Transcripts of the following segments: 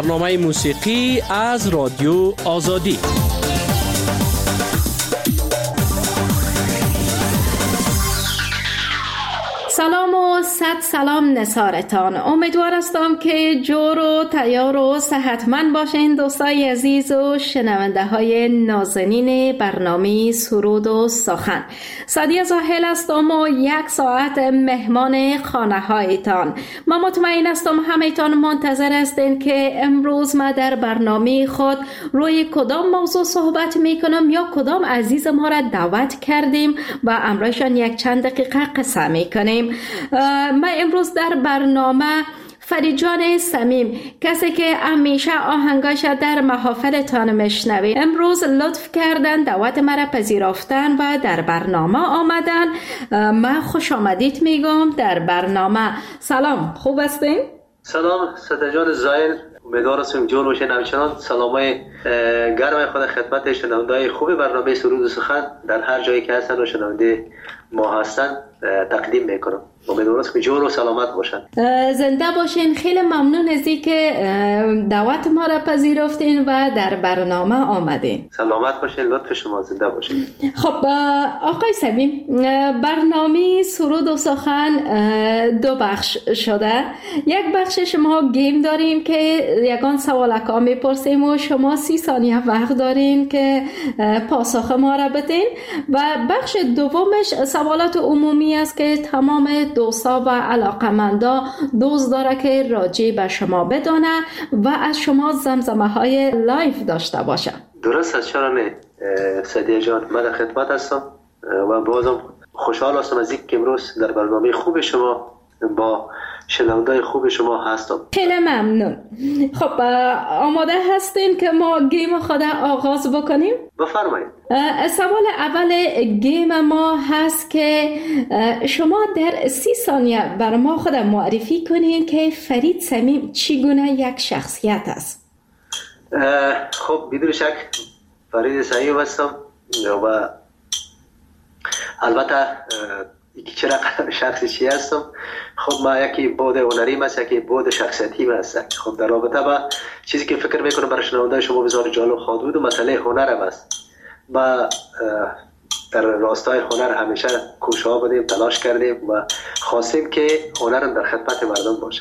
برنامه موسیقی از رادیو آزادی. سلام و صد سلام نثارتان. امیدوار هستم که جور و تیار و صحتمند باشین دوستای عزیز و شنونده های نازنین برنامه سرود و سخن. سعدیه زاهل هستم و 1 ساعت مهمان خانه هایتان. من مطمئن هستم همه‌تان منتظر هستین که امروز ما در برنامه خود روی کدام موضوع صحبت میکنم یا کدام عزیز ما را دعوت کردیم و امروزشان 1 چند دقیقه قصه میکنیم. من امروز در برنامه فرید جان صمیم، کسی که همیشه آهنگاش در محافلتان میشنوید، امروز لطف کردن دعوت مرا پذیرفتن و در برنامه آمدن. من خوش آمدید میگم در برنامه. سلام، خوب هستین؟ سلام سعدیه جان زاهل، امیدوار هستم جور باشین. همچنان سلامای گرم خود خدمت شنونده‌های خوب برنامه سرود و سخن در هر جایی که هستن و شنونده ما هستن تقدیم میکنم. امیدوارم که جور و سلامت باشن. زنده باشین. خیلی ممنون از اینکه دعوت ما را پذیرفتین و در برنامه آمدین. سلامت باشین، لطف شما، زنده باشین. خب آقای صمیم، برنامه سرود و سخن 2 بخش شده. 1 بخشش ما گیم داریم که یگان سوالکا میپرسیم و شما 30 ثانیه وقت دارین که پاسخ ما را بدین و بخش دومش سوالات عمومی است که تمام دوستا و علاقمندا دوست داره که راجع به شما بدانه و از شما زمزمه های لایف داشته باشه. درست است، چرا نه سعدیه جان. من در خدمت هستم و بازم خوشحال هستم از اینکه امروز در برنامه خوب شما با شنونده‌های خوب شما هستم. خیلی ممنون. خب آماده هستین که ما گیم خود آغاز بکنیم؟ بفرمایید. سوال اول گیم ما هست که شما در 30 ثانیه بر ما خود معرفی کنین که فرید صمیم چگونه یک شخصیت است. خب بدون شک فرید صمیم هستم و البته چرا شخصی چی هستم. خب ما یکی بود هنریم است، یکی بود شخصیتیم است. خب در رابطه با چیزی که فکر میکنم برای شنونده شما بسیار جالب خواهد بود و مسئله هنرم است. ما در راستای هنر همیشه کوشا بودیم، تلاش کردیم و خواستیم که هنرم در خدمت مردم باشه.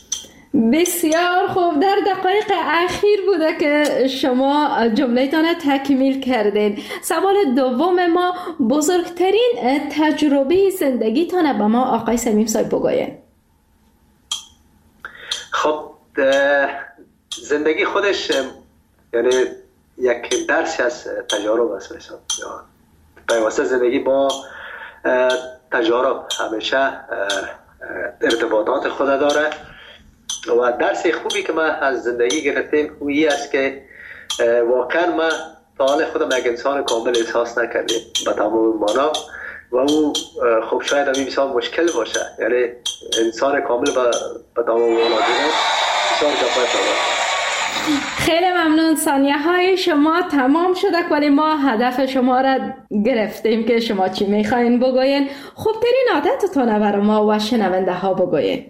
بسیار خوب. در دقایق اخیر بوده که شما جمله‌تان تکمیل کردین. سوال دوم ما، بزرگترین تجربه زندگیتان به ما آقای صمیم صاحب بگوین. خب زندگی خودش یعنی یک درسی از تجارب است. مثلا پیوسته زندگی با تجارب همیشه ارتباطات خود داره و درس خوبی که ما از زندگی گرفتیم اویی است که واقعا ما تا حال خودم یک انسان کامل احساس نکردیم به تمام معنا و او خب شاید همین بسیار مشکل باشه. یعنی انسان کامل به تمام معنا بسیار جفای شده. خیلی ممنون. ثانیه های شما تمام شده ولی ما هدف شما را گرفتیم که شما چی میخواین بگوین. خوبترین عادتتون برای ما و شنونده ها بگوین.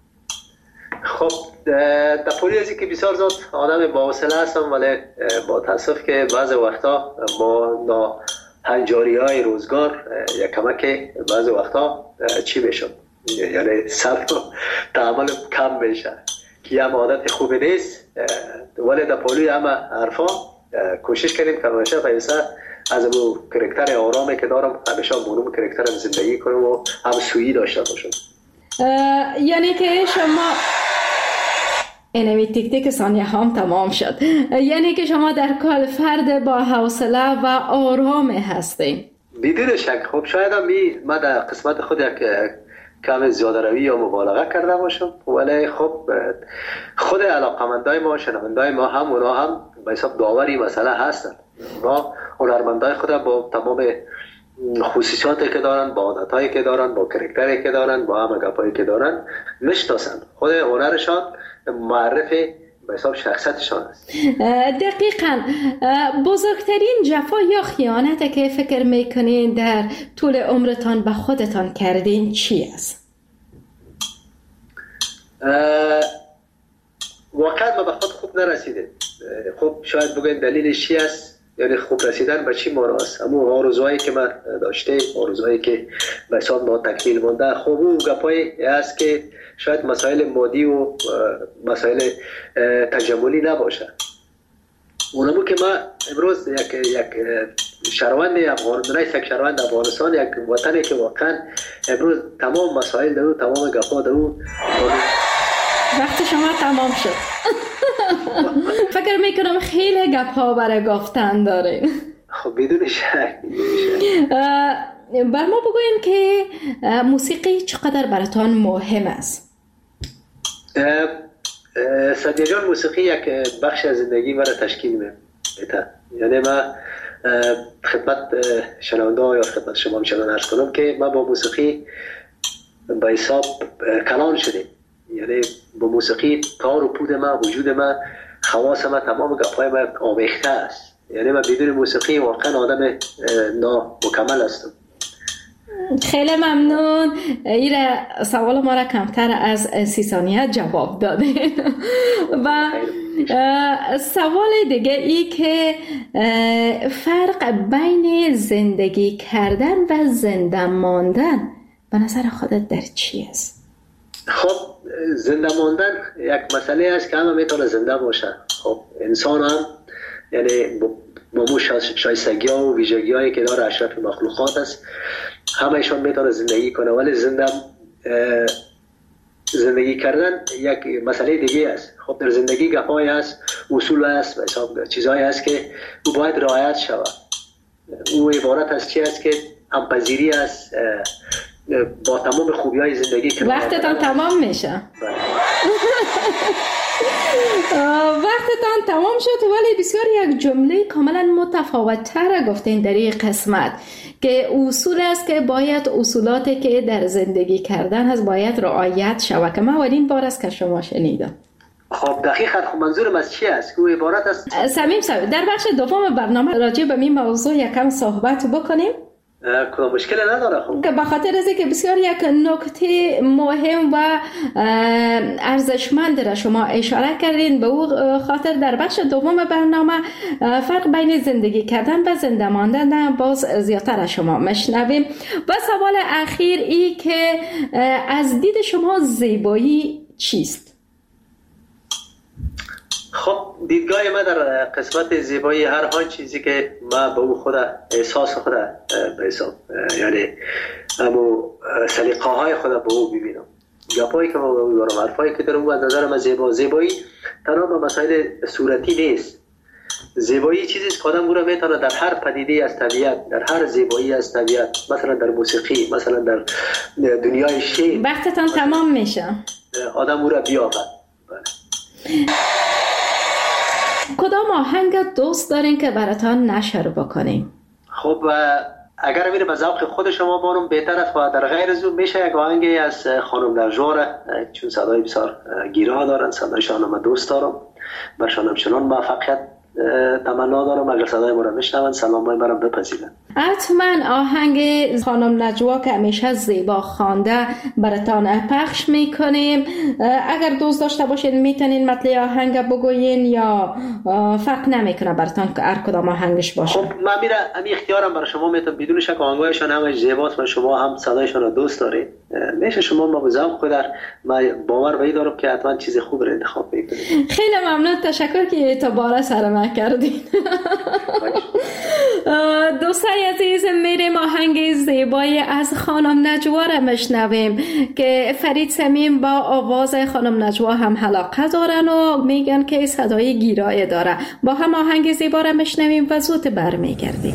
خب در پولی ازی که بسیار زیاد آدم با حوصله هستم ولی با تاسف که بعض وقتا با هنجاری های روزگار یا کمک بعض وقتا چی بشم، یعنی صبر و تعامل کم بشه که هم عادت خوبی نیست. ولی در پولی همه حرفا کوشش کردیم که همیشه پیسه از اون کرکتر آرامی که دارم همیشه بونم کرکترم زندگی کنم و هم سویی داشته باشم. یعنی که شما اینمی تیک تیک ثانیه هم تمام شد. یعنی که شما در کل فرد با حوصله و آرام هستین. بدون شک. خب شاید هم من در قسمت خود یک کم زیاده روی یا مبالغه کرده باشم ولی خب خود علاقمندای ما شنوندای ما هم اونا هم به حساب داوری مسئله هستن. ما هنرمندای خود با تمام خصوصیاتی که دارن، با عادتایی که دارن، با کرکتری که دارن، با همه گپایی که دارن میشناسن. خود هنرشان معرف به حساب شخصیتشان است. دقیقاً. بزرگترین جفا یا خیانت که فکر میکنین در طول عمرتان به خودتان کردین چی است؟ واقعا ما به خود خوب نرسیده. خب شاید بگوین دلیلش چی است، یعنی خوب رسیدن به چی مانا است. اما آرزوهایی که من داشته، آرزوهایی که به حساب ما تکمیل مانده، خب او گپایی است که شاید مسائل مادی و مسائل تجملی نباشه. اونمو که ما امروز یک شهروند افغانستان، یک شهروند افغانستان، یک وطنی که واقعا امروز تمام مسائل دارو، تمام گپا دارو. وقت شما تمام شد. فکر میکنم خیلی گپ ها برای گفتن دارین. خب بدون شک. بر ما بگوین که موسیقی چقدر براتان مهم است؟ سعدیه جان، موسیقی یک بخش از زندگی مرا تشکیل میده. یعنی من خدمت شنونده ها یا خدمت شما میشنان عرض کنم که من با موسیقی به حساب کلان شدیم. یعنی با موسیقی تار و پود من، وجود من، خواص من، تمام گپای من آمیخته است. یعنی من بدون موسیقی واقعا آدم نامکمل هستم. خیلی ممنون. این سوال ما را کمتر از 30 ثانیه جواب دادین. و سوال دیگه ای که فرق بین زندگی کردن و زنده ماندن به نظر خودت در چی است؟ خب زنده ماندن یک مسئله است که همه میتونه زنده باشه. خب انسان هم یعنی با مو شایستگی ها و ویژگی هایی که داره اشرف مخلوقات است، همه ایشان میتونه زندگی کنه. ولی زندگی کردن یک مسئله دیگه است. خب در زندگی گپایی است، اصول است، چیزهایی است که او باید رعایت شود. او عبارت از چی است که همپذیری است با تمام خوبی های زندگی که وقتتان تمام میشه. وقتتان تمام شد، ولی بسیار یک جمله کاملا متفاوت تر گفتین در این قسمت که اصول است که باید اصولاتی که در زندگی کردن هست باید رعایت شود، که من اولین بار است که شما شنیدم. خب دقیقاً. خب منظورم از چی است؟ که عبارت است صمیم صاحب در بخش دوم برنامه راجع به این موضوع یکم صحبت بکنیم. کدام مشکل نداره. خب که بخاطر از که بسیار یک نکته مهم و ارزشمند را شما اشاره کردین، به او خاطر در بخش دوم برنامه فرق بین زندگی کردن و زنده ماندن باز زیادتر از شما مشنویم. و سوال اخیر ای که از دید شما زیبایی چیست؟ خب دیدگاه من در قسمت زیبایی هر چیزی که من به او خود احساس خود به حساب، یعنی امو سلیقه های خود به او ببینم، گپایی که ما به او دارم، حرفایی که دارم، از نظر من زیبایی تنها به مسائل صورتی نیست. زیبایی چیزی است که آدم او را میتونه در هر پدیده از طبیعت، در هر زیبایی از طبیعت، مثلا در موسیقی، مثلا در دنیای شعر، وقتتان تمام میشه، آدم او را بیابد. کدام آهنگ دوست دارین که براتان نشر بکنیم؟ خب اگر میره به ذوق خود شما بانم بهتر است و در غیر از اون میشه یک آهنگی از خانم نجوا، چون صدای بسیار گیرا دارن، صدایشان من دوست دارم، برشان همچنان موفقیت تمنا دارم. اگر صدای ما را میشنون سلامای مرا بپذیرن. حتما آهنگ خانم نجوا که همیشه زیبا خوانده براتان پخش میکنیم. اگر دوست داشته باشین میتونین مطلع آهنگ بگوین یا فرق نمیکنه براتان که هر کدام آهنگش باشه؟ خب من میره امی اختیارم برای شما میتونم، بدون شک آهنگایشان همش زیباست و شما هم صدایشان را دوست دارید، میشه شما ما به ذوق خود من باور به دارم که حتما چیز خوب را انتخاب میکنید. خیلی ممنون، تشکر که اعتبار سر من کردین. دوستای عزیز، میریم آهنگ زیبای از خانم نجوا را مشنویم که فرید صمیم با آواز خانم نجوا هم علاقه دارن و میگن که صدای گیرای داره. با هم آهنگ زیبا را مشنویم و زود برمیگردیم.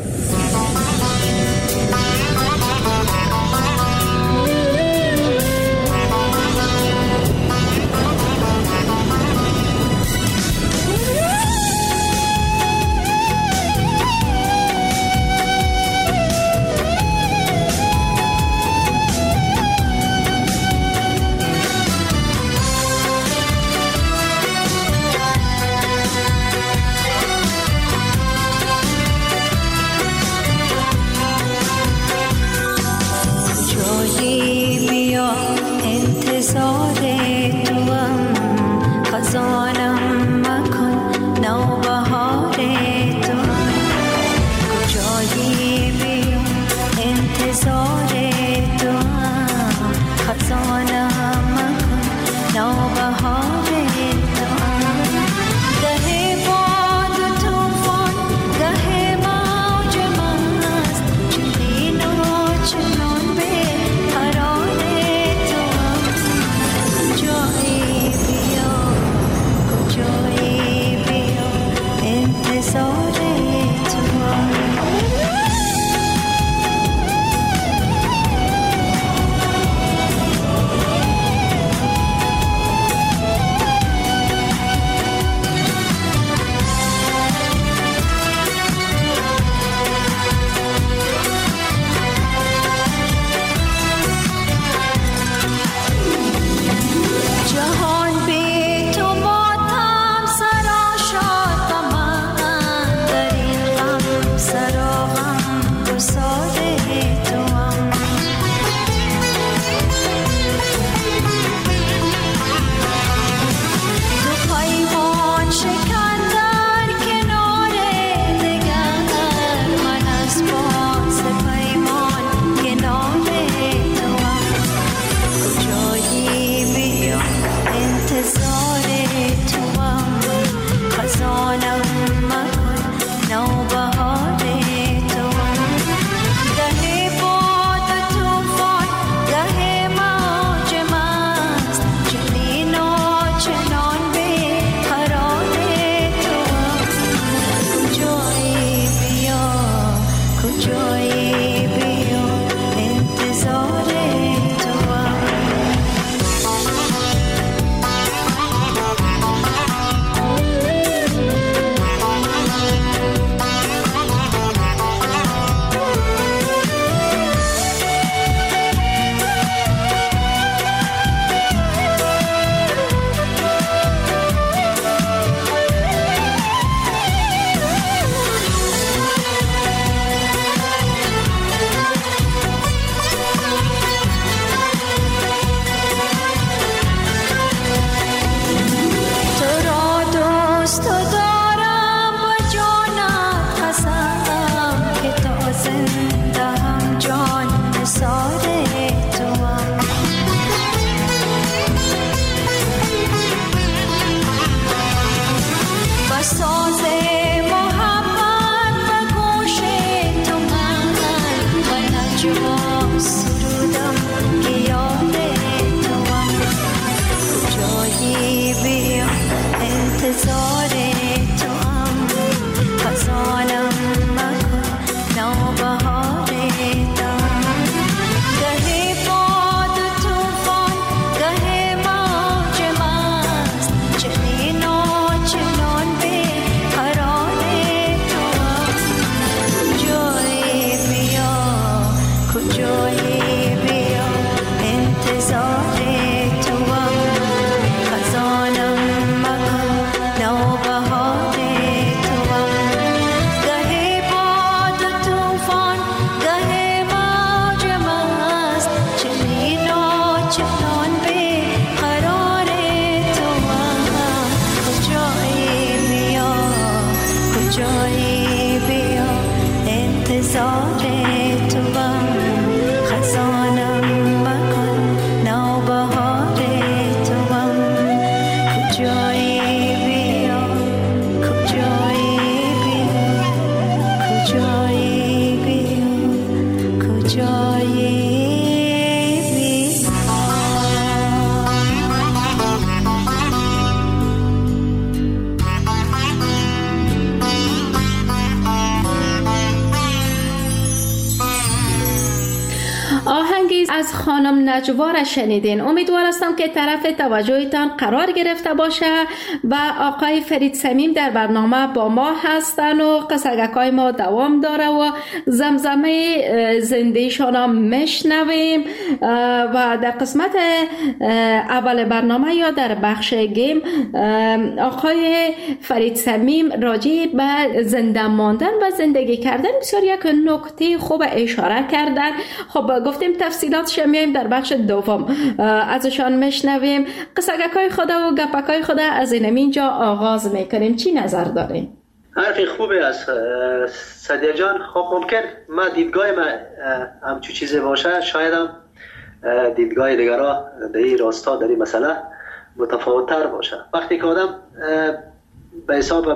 از خانم نجوا را شنیدین. امیدوار هستم که طرف توجهتان قرار گرفته باشه و آقای فرید صمیم در برنامه با ما هستن و قصگکای ما دوام داره و زمزمه زندگیشان هم میشنویم و در قسمت اول برنامه یا در بخش گیم آقای فرید صمیم راجع به زنده ماندن و زندگی کردن بسیار یک نکته خوب اشاره کردن. خب گفتیم تفصیلاتش میایم در بخش دوم ازشان میشنویم. قصگکای خود و گپکای خود از اینجا آغاز میکنیم. چی نظر داریم؟ حرفی خوبی است سعدیه جان. خب ممکن ما دیدگاه ما همچون چیزی باشه، شاید هم دیدگاه دیگرها در این راستا در این مسئله متفاوت‌تر باشه. وقتی که آدم به حساب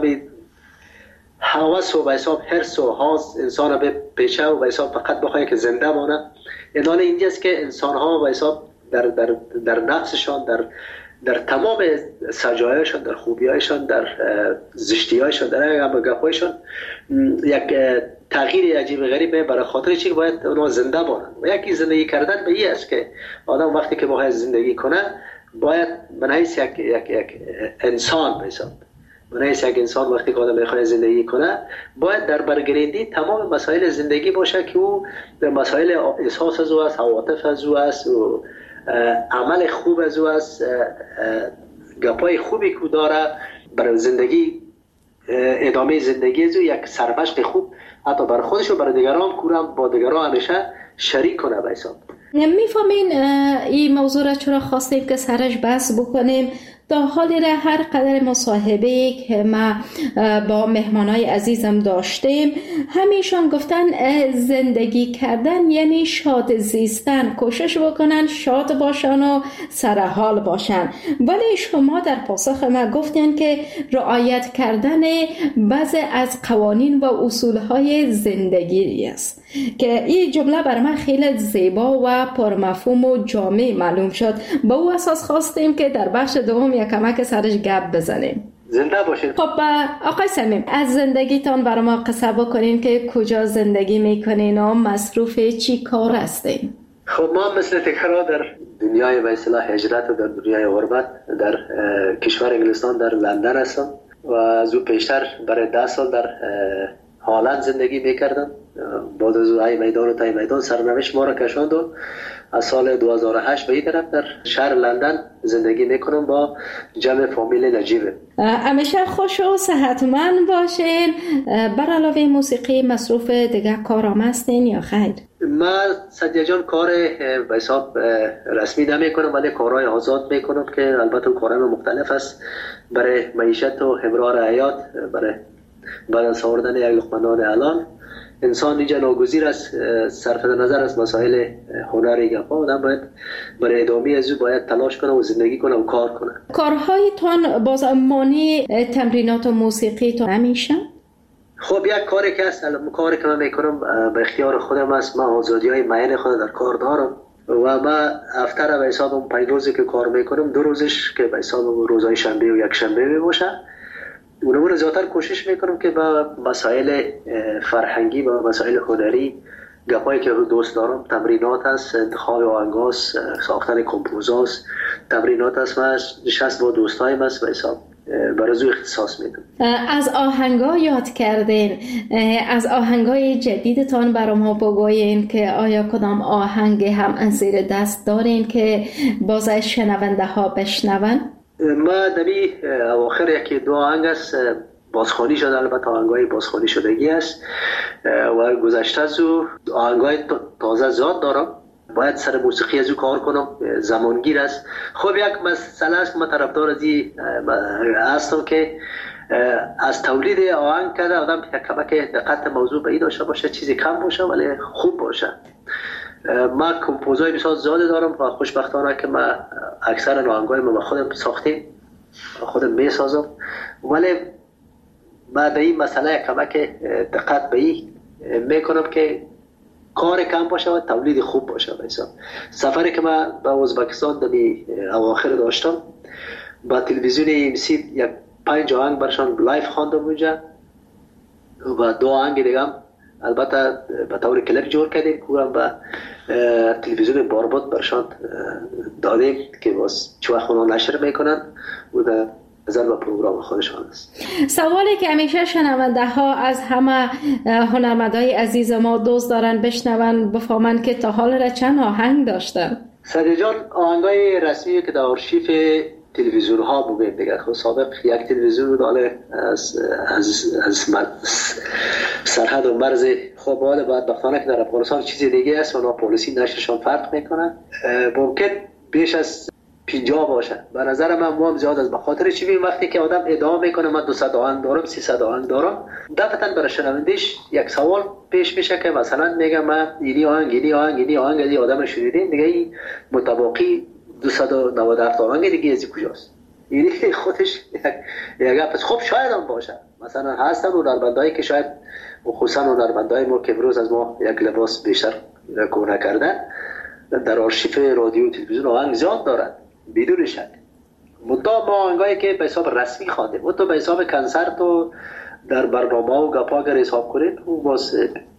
هوس و به حساب حرص و حاز انسان به پیشه و به حساب فقط بخواهی که زنده مانه، ادانه اینجاست که انسان ها به حساب در نفسشان، در تمام سجایشان، در خوبیایشان، در زشتیایشان، در گپایشان یک تغییر عجیب غریبه برای خاطر چی که باید اونها زنده مانند. و یکی زندگی کردن به این است که آدم وقتی که باید زندگی کنه باید من حیث یک انسان به حساب یک انسان وقتی که آدم میخواد زندگی کنه باید در برگریدی تمام مسائل زندگی باشه که او در مسائل احساس از او است، عواطف از او است و عمل خوب از او است، گپای خوبی که داره برای زندگی، ادامه زندگی از او یک سرمشق خوب حتی برای خودش و برای دیگران کورم با دیگران همیشه شریک کنه به حساب. میفهمین این موضوع را چرا خواستیم که سرش بحث بکنیم؟ تا حالی را هر قدر مصاحبه که ما با مهمانای عزیزم داشتیم همیشان گفتن زندگی کردن یعنی شاد زیستن، کوشش بکنن شاد باشن و سرحال باشن. ولی شما در پاسخ ما گفتین که رعایت کردن بعضی از قوانین و اصولهای زندگی است که این جمله بر من خیلی زیبا و پرمفهوم و جامع معلوم شد. با او اساس خواستیم که در بخش دوم یک کمک سرش گپ بزنیم. زنده باشید. خب آقای صمیم از زندگیتان برای ما قصه بکنین که کجا زندگی میکنین و مصروف چی کار هستین؟ خب ما مثل تکرار در دنیای به اصطلاح هجرت و در دنیای غربت در کشور انگلستان در لندن هستم و از او پیشتر برای 10 سال در هالند زندگی میکردم. بعد از ای میدان و تای میدان سرنوشت ما را کشاند و از سال 2008 به این طرف در شهر لندن زندگی میکنم با جمع فامیل نجیبه. همیشه خوش و صحتمند باشین. بر علاوه موسیقی مصروف دیگه کارام هستین یا خیر؟ ما سعدیه جان کار به حساب رسمی نمیکنم ولی کارهای آزاد میکنم که البته کارهای مختلف است برای معیشت و همراه حیات، برای بعد از آوردن یک لقمه نان الان انسان اینجا ناگزیر است صرف نظر از مسائل هنری گپا آدم باید برای ادامه از او باید تلاش کنه و زندگی کنه و کار کنه. کارهایتان باز مانی تمرینات و موسیقی تو همیشه؟ خب یک کاری که هست کاری که من میکنم به اختیار خودم است. من آزادی های معین خود در کار دارم و ما هفته به حساب 5 روزی که کار میکنم 2 روزش که به حساب روزهای شنبه و یک شنبه میباشه. اونمون زیادتر کوشش میکنم که با مسائل فرهنگی و مسائل هنری گپایی که دوست دارم، تمرینات هست، انتخاب آهنگاست، ساختن کمپوزاست، تمرینات هست. من نشست با دوستایم هست و حساب برای زو اختصاص میدم. از آهنگا یاد کردین، از آهنگای جدیدتان برای ما بگوین که آیا کدام آهنگ هم از زیر دست دارین که باز شنونده ها بشنون؟ ما دمی اواخر یکی 2 آهنگ است بازخوانی شده، البته آهنگای بازخوانی شدگی است و گذشته از او آهنگای تازه زاد دارم. باید سر موسیقی از او کار کنم، زمانگیر است. خب یک مسئله است که من طرفدار از این هستم که از تولید آهنگ کرده آدم کمک دقت موضوع به این داشته باشه، چیزی کم باشه ولی خوب باشه. ما کمپوزای بسیار زیادی دارم و خوشبختانه که ما اکثر آهنگای ما خودم ساختیم، خودم میسازم، ولی ما به این مسئله کمک دقت به این میکنم که کار کم باشه و تولید خوب باشه. مثلا سفری که من به ازبکستان در اواخر داشتم، با تلویزیون ایمسی یک 5 آهنگ برشان لایف خواندم اونجا و 2 آهنگ دیگه هم البته به طور کلیپ جور کردیم که به تلویزیون بارباد برشان دادیم که باز چه وقت اونا نشر میکنن و در نظر به پروگرام خودشان است. سوالی که همیشه شنونده ها از همه هنرمندای عزیز ما دوست دارن بشنون بفهمن که تا حال را چند آهنگ داشتن. سعدی جان آهنگای رسمی که در آرشیف تلویزیون ها بودیم دیگه. خب سابق یک تلویزیون بود از سرحد و مرز خب بعد بختانه که در افغانستان چیزی دیگه است و اونا پالیسی نشرشان فرق میکنن، ممکن بیش از 50 باشه. به نظر من هم زیاد است، به خاطر چی؟ ببین وقتی که آدم ادعا میکنه من 200 آهنگ دارم 300 آهنگ دارم، دفعتا برای شنوندش یک سوال پیش میشه که مثلا میگم من اینی آهنگ از آدم شنیدین دیگه، این متباقی 297 آهنگ دیگه از کجاست؟ یعنی خودش یک گپ. خب شاید هم باشه، مثلا هستن هنرمندایی که شاید خصوصا هنرمندای ما که امروز از ما یک لباس بیشتر کار کردن در آرشیف رادیو و تلویزیون آهنگ زیاد دارن بدون شک. مدام ما آهنگایی که به حساب رسمی خواندیم و تو به حساب کنسرت و در برنامه و گپا اگر حساب کنیم اون باز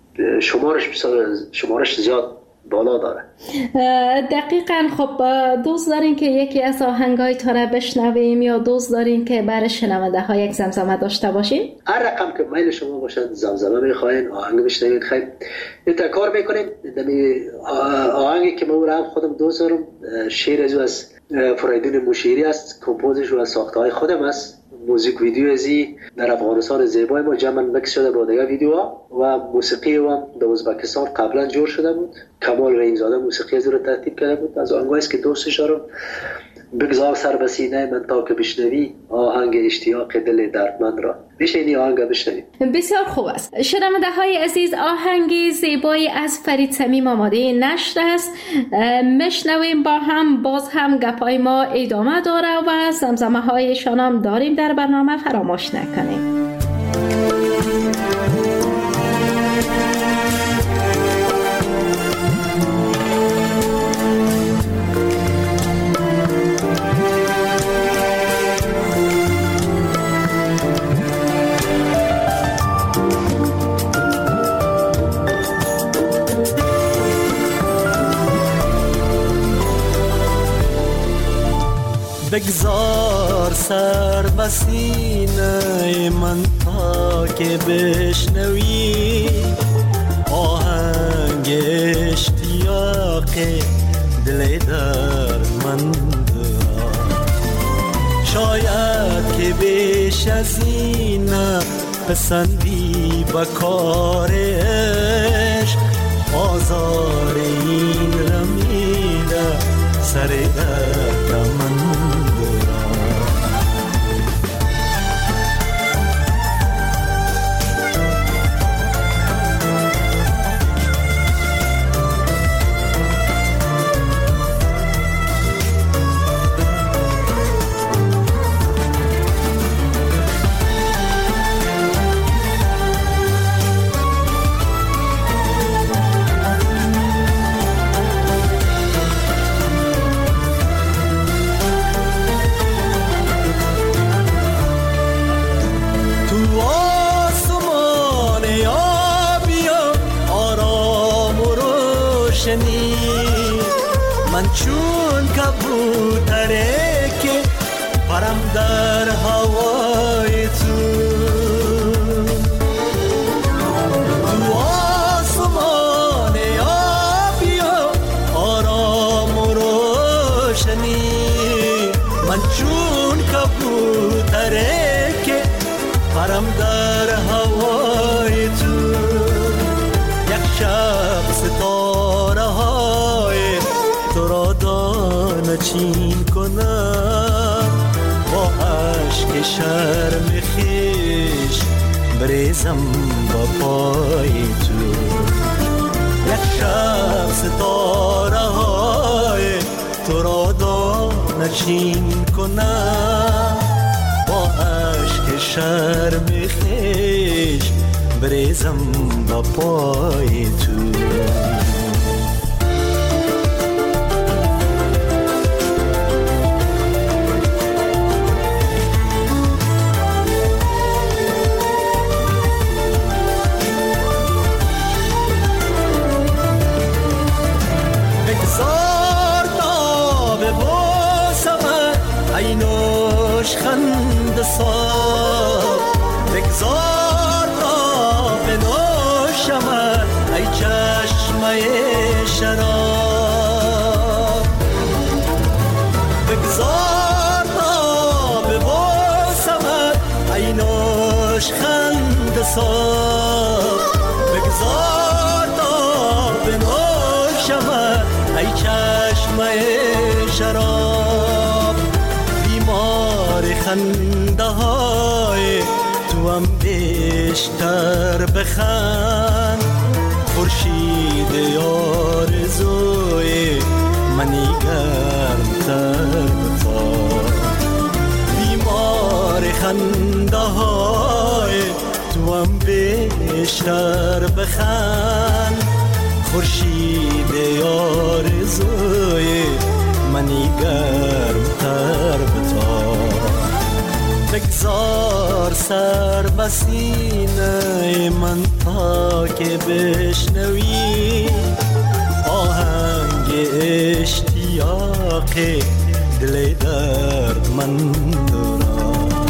شمارش زیاد بالا داره. دقیقاً. خب دوست دارین که یکی از آهنگای تا را بشنویم یا دوست دارین که برای شنونده ها یک زمزمه داشته باشین؟ هر رقم که میل شما باشد، زمزمه میخواین، آهنگ بشنوید، خیلی این کار میکنیم. آهنگی که من خودم دوست دارم شعر از فریدون مشیری است، کمپوزش و ساخته های خودم است. موزیک ویدیو ازی در افغانستان زیبای ما جمع مکس شده با دیگه ویدیوها و موسیقی هم در ازبکستان قبلا جور شده بود. کمال رحیمزاده موسیقی از رو ترتیب کرده بود. از آهنگایی است که دوستش دارم. بگذار سر به سینه من تا که بشنوی آهنگ اشتیاق دل دردمند را. میشه این آهنگ بشنوی؟ بسیار خوب است. شنونده های عزیز، آهنگ زیبایی از فرید صمیم آماده نشر است. میشنویم با هم، باز هم گپای ما ادامه داره و زمزمه هایشان هم داریم در برنامه، فراموش نکنیم. بگذار سر به سینه من تا که بشنوی آهنگ اشتیاق دل دردمند را. شاید که بیش از این پسندی به کار عشق، آزار این رمیده سر دردمند. من چون کبوتره که پرم در هوای تو آسمان آبی و آرام و روشنی. من چون کبوتره که پرم در هوای تو. یک شب ستاره های تو را دانه چین کنم، با عشق شرم خیش بریزم با پای تو. یک شب ستاره های تو را دانشین کنم، با عشق شرم خیش بریزم با پای تو. خند صاف بگذار تا بنوشمت ای چشمه شراب، بگذار تا ببوسمت ای نوش خند صاف، بگذار تا بنوشمت ای چشمه شراب. خنده های تو هم بیشتر بخند، خورشید آرزوی منی گرمتر بخواد. بیمار خنده های تو هم بیشتر بخند، خورشید آرزوی منی گرمتر بخواد. بگذار سر بسینه من تا که بشنوی آهنگ اشتیاق دل درد من را.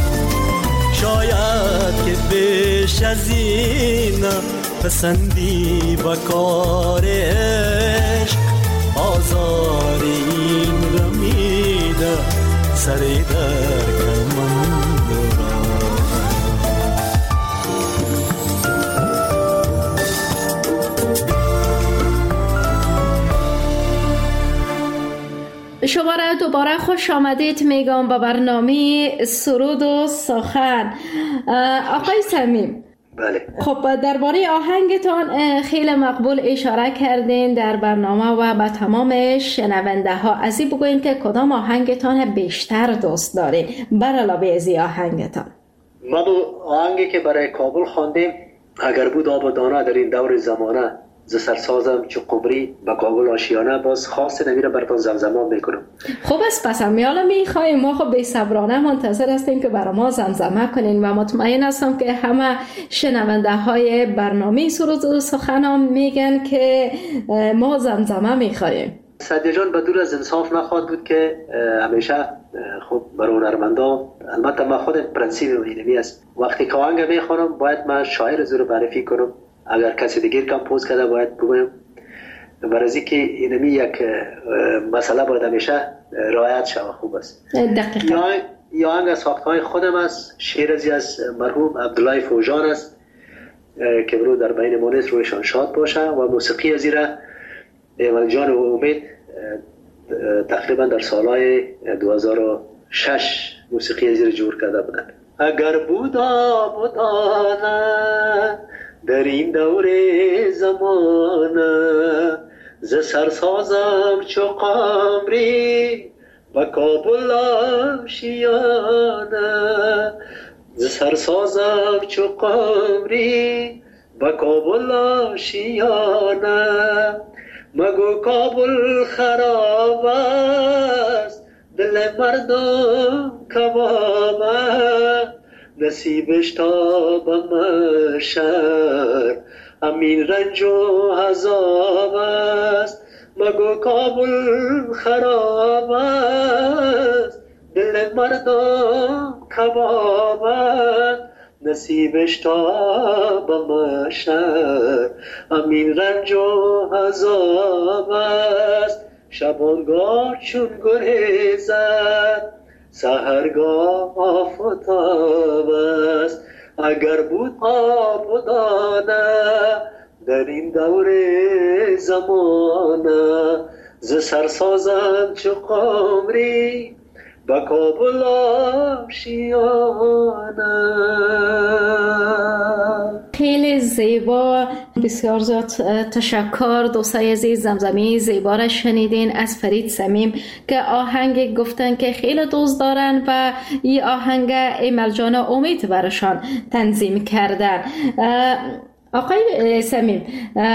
شاید که بیش از این پسندی با کار عشق، آزار این رمیده سری در کمند. شما را دوباره خوش آمدید میگم به برنامه سرود و سخن. آقای صمیم، بله. خب درباره آهنگتان خیلی مقبول اشاره کردین در برنامه و به تمام شنونده ها. از این بگوین که کدام آهنگتان بیشتر دوست دارین بر علاوه از آهنگتان؟ ما آهنگی که برای کابل خواندیم، اگر بود آب و دانه در این دور زمانه، ز سرسازم چو قمری به کابل آشیانه، باز خاص نمیره براتون زمزمه میکنم. خوب است، پس میالا میخوایم، ما خب بی‌صبرانه منتظر هستیم که برای ما زمزمه کنین و مطمئن هستم که همه شنونده های برنامه سرود و سخن میگن که ما زمزمه میخوایم. سعدی جان بدون از انصاف نخواد بود که همیشه خب برای هنرمندا، البته من خودم پرنسیپ اینمی است، وقتی که آهنگ میخوانم باید من شاعر زور معرفی کنم، اگر کسی دیگر کمپوز کرده باید بگویم، برای که اینمی یک مسئله باید همیشه رعایت شود. خوب است. دقیقا. یا آهنگ از وقتهای خودم است، شعر از مرحوم عبدالله فوجان است که برو در بین ما نیست، رویشان شاد باشه، و موسیقی از ایره ایوان جان و امید تقریبا در سالهای 2006 موسیقی از ایره جور کرده بودن. اگر بودا بودانه در این دور زمانه، ز سرسازم چو قمری و کابل آشیانه، ز سرسازم چو قمری و کابل آشیانه، مگو کابل خراب است دل مردم کبابه، نصیبش تا به محشر همین رنج و عذاب است. مگو کابل خراب است دل مردم کباب است، نصیبش تا به محشر همین رنج و عذاب است. شبانگاه چون گریزد سحرگاه آفتاب است، اگر بود آب و دانه در این دور زمانه، ز سرسازم چو قمری با کابل آشیانه. خیلی زیبا، بسیار زیاد تشکر دوستای عزیز. زمزمه زیبا را شنیدین از فرید صمیم که آهنگ گفتن که خیلی دوست دارن و این آهنگ ایمل جان امید برشان تنظیم کردن. آقای صمیم،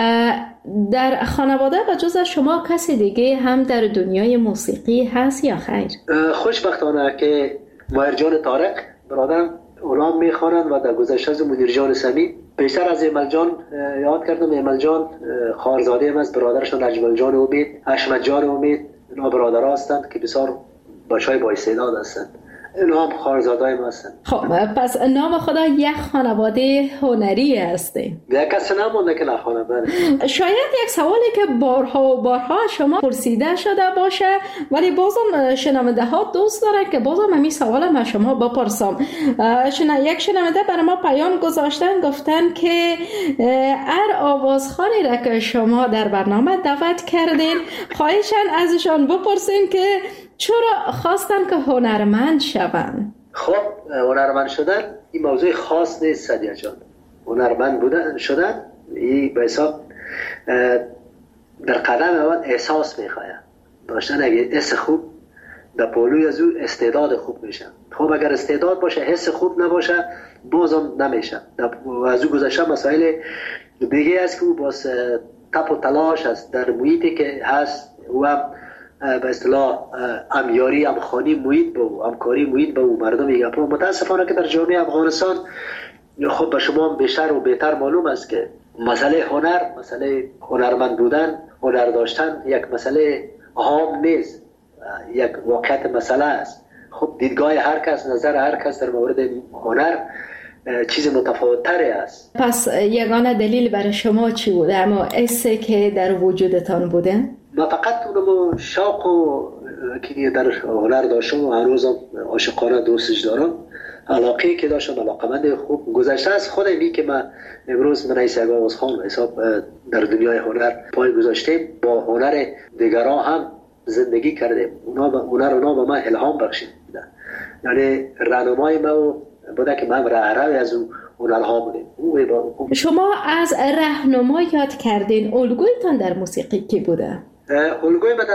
در خانواده و جز شما کسی دیگه هم در دنیای موسیقی هست یا خیر؟ خوشبختانه که ماهر جان طارق برادرم اونا میخوانند و در گذشته از منیر جان صمیم. بیشتر از ایمل جان یاد کردم. ایمل جان خواهرزاده هم از برادرشان اجمل جان امید، حشمت جان امید. اینا برادرها هستند که بسیار بچهای با استعداد هستند. اینا هم خواهرزاده‌های ما هستند. خب پس نام خدا یک خانواده هنری هسته. یک کس نمونده که نخوانه. شاید یک سوالی که بارها و بارها شما پرسیده شده باشه، ولی بازم شنونده ها دوست داره که بازم همین سوال من شما بپرسم. یک شنونده برای ما پیام گذاشتن، گفتن که هر آوازخوانی را که شما در برنامه دعوت کردین خواهشاً ازشان بپرسین که چرا خواستن که هنرمند شوند. خب هنرمند شدن این موضوع خاص نیست سدیه جان. هنرمند بودن شدن این به حساب در قدم اول احساس میخواه داشتن. اگه حس خوب در پولوی از او استعداد خوب میشه. خب اگر استعداد باشه حس خوب نباشه بازم نمیشه. از او گذشته مسائل دیگه است که او باز تپ و تلاش است در محیطی که هست و به اصطلاح امیاری امخانی محیط با او، همکاری محیط با او مردم میگه. متاسفانه که در جامعه افغانستان خب به شما بیشتر و بهتر معلوم است که مسئله هنر، مسئله هنرمند بودن، هنر داشتن یک مسئله عام نیست، یک واقعیت مسئله است. خب دیدگاه هر کس، نظر هر کس در مورد هنر چیز متفاوت تری است. پس یگانه دلیل برای شما چی بوده؟ اما حسی که در وجودتان بوده؟ ما فقط اونم شوق و که در هنر داشتم و هنوزم عاشقانه دوستش دارم. علاقه که داشتم، علاقمند خوب گذشته از خودمی که من امروز من رئیس آوازخوان حساب در دنیای هنر پای گذاشته، با هنر دیگران هم زندگی کردیم. اونا به من الهام بخشید. یعنی راهنمای ما بوده که من راهروی از اون هنرها بودیم. شما از راهنما یاد کردین، الگویتان در موسیقی کی بوده؟ الگوی من در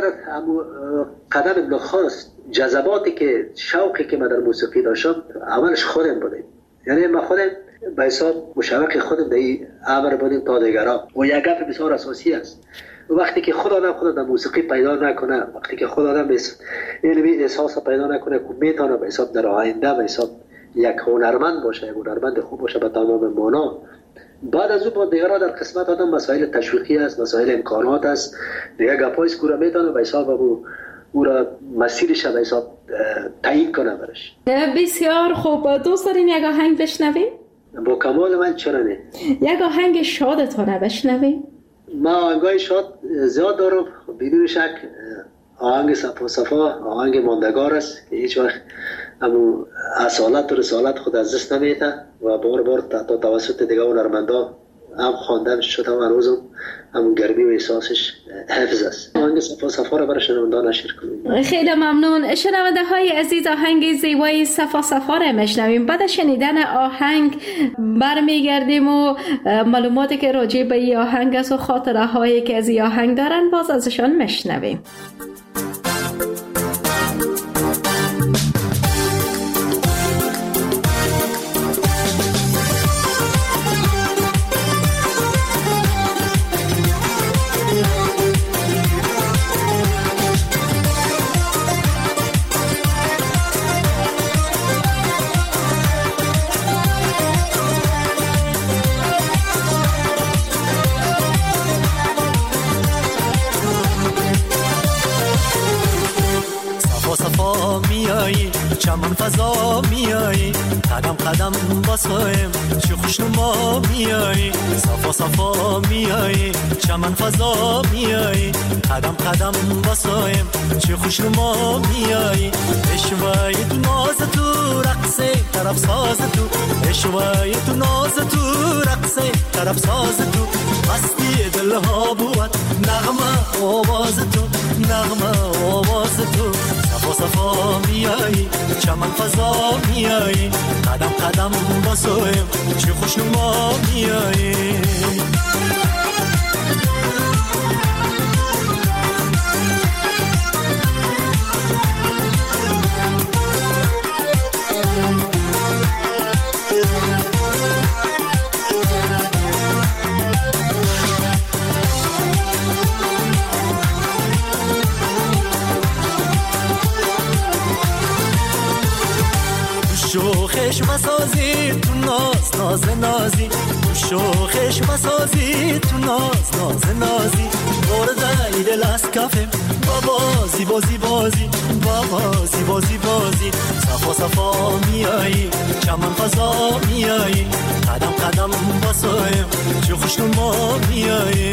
قدم نخست جذباتی که شوقی که من در موسیقی داشتم اولش خودم بودیم. یعنی من خودم به حساب مشوق خودم در این امر بودیم تا دیگران. و یک گپ بسیار اساسی است، وقتی که خود آدم خود در موسیقی پیدا نکنه، وقتی که خود آدم علمی احساس پیدا نکنه که میتونه به حساب در آینده به حساب یک هنرمند باشه، یک هنرمند خوب باشه به تمام معنا، بعد از او با دیگران در قسمت آدم مسائل تشویقی است، مسائل امکانات است، دیگه گپای اسکورا میتونه به حساب او را مسیرش به حساب تعیین کنه برش. بسیار خوب. دوست دارین یک آهنگ بشنویم؟ با کمال من چرا نه. یک آهنگ شادتانه بشنویم؟ ما آهنگای شاد زیاد دارم، بدون شک آهنگ صفا آهنگ ماندگار است که هیچ وقت همون اصالت و رسالت خود از دست نمیده و بار بار تا توسط دیگه هنرمندان هم خواندن شده و هنوزم همون گرمی و احساسش حفظ است. آهنگ صفا را برای شنوندگان نشر کنیم. خیلی ممنون. شنونده های عزیز، آهنگ زیبای صفا را میشنویم. بعد شنیدن آهنگ برمیگردیم و معلوماتی که راجع به این آهنگ است و خاطره هایی که از این آهنگ دارن باز ازشان میشنویم. چمن فضا میایی، قدم قدم باسایم چه خوشنما میایی، صفا صفا میایی، چمن فضا میایی، قدم قدم باسایم چه خوشنما میایی، اشوای تو ناز تو رقصه طرف ساز تو، اشوای تو ناز تو رقصه طرف ساز تو، مستی دلها بود نغمه آواز تو، نغمه آواز تو، صفا صفا میایی چمن فضا میایی قدم قدم باسویم چه خوشنما میایی شوخش مسازی تو ناز ناز نازی شوخش مسازی تو ناز ناز نازی ورده ایدل از کفم بازی بازی بازی بازی بازی بازی صفا صفا میایی چمن فضا میایی قدم قدم باسویم چه خوشنما میایی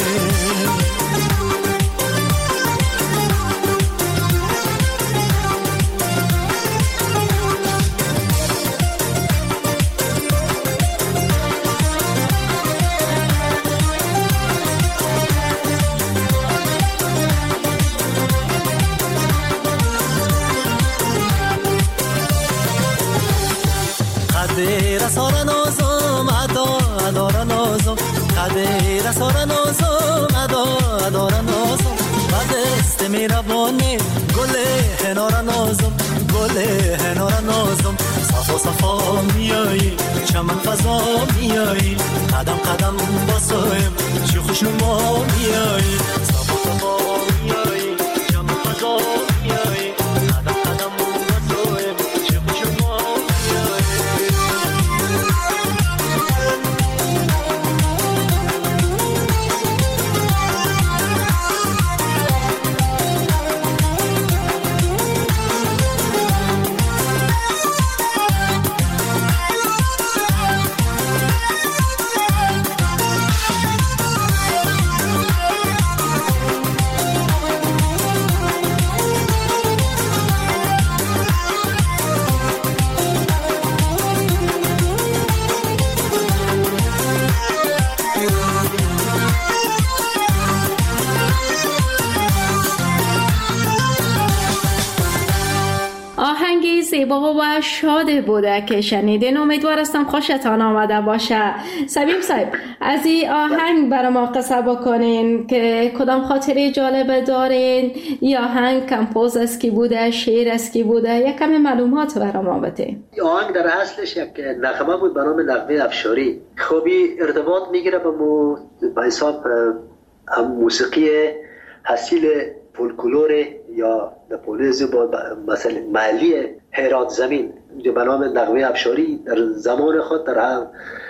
قدر سارا نازم ادا ادارا نازم قدر سارا نازم ادا ادارا نازم بعد است میربانه گل هنارا نازم گل هنارا نازم صفا صفا میایی چمن فضا میایی قدم قدم باسویم چه خوشنما میایی صفا صفا میایی چمن فضا میایی قدم قدم باسویم چه خوشنما زیبا و شاد بوده که شنیدین. امیدوار هستم خوشتان آمده باشه. سبیم صاحب از این آهنگ برای ما قصه بکنین که کدام خاطره جالب دارین؟ یا آهنگ کمپوز است کی بوده، شعر است کی بوده، یک کمی معلومات برای ما بده. آهنگ در اصلش یک نغمه بود به نام نغمه افشاری. خوبی ارتباط میگیره به حساب هم موسیقی حاصل فولکلور یا نپولیز با مثلا محلی هرات زمین به نام نغمه افشاری در زمان خود در هم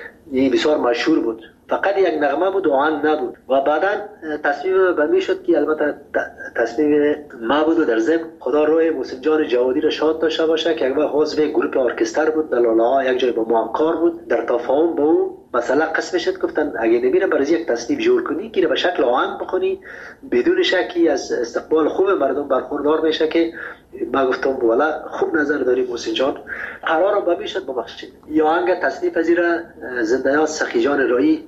بسیار مشهور بود. فقط یک نغمه بود و آهنگ نبود و بعدا تصمیم به می شد که البته تصمیم ما بود و در ضمن خدا روی محسن جان جوادی را شاد داشته باشه که یک عضو گروه ارکستر بود. در لاله یک جای با ما همکار بود. در تفاهم با او مثلا قسم شد گفتن اگه نمیره برای یک تصنیف جور کنی که به شکل آهنگ بخونی بدون شکی از استقبال خوب مردم برخوردار میشه که ما گفتم والا خوب نظر داری محسن جان قرار با میشد ببخشید. یا آهنگ تصنیف از را زنده‌یاد سخی جان رایی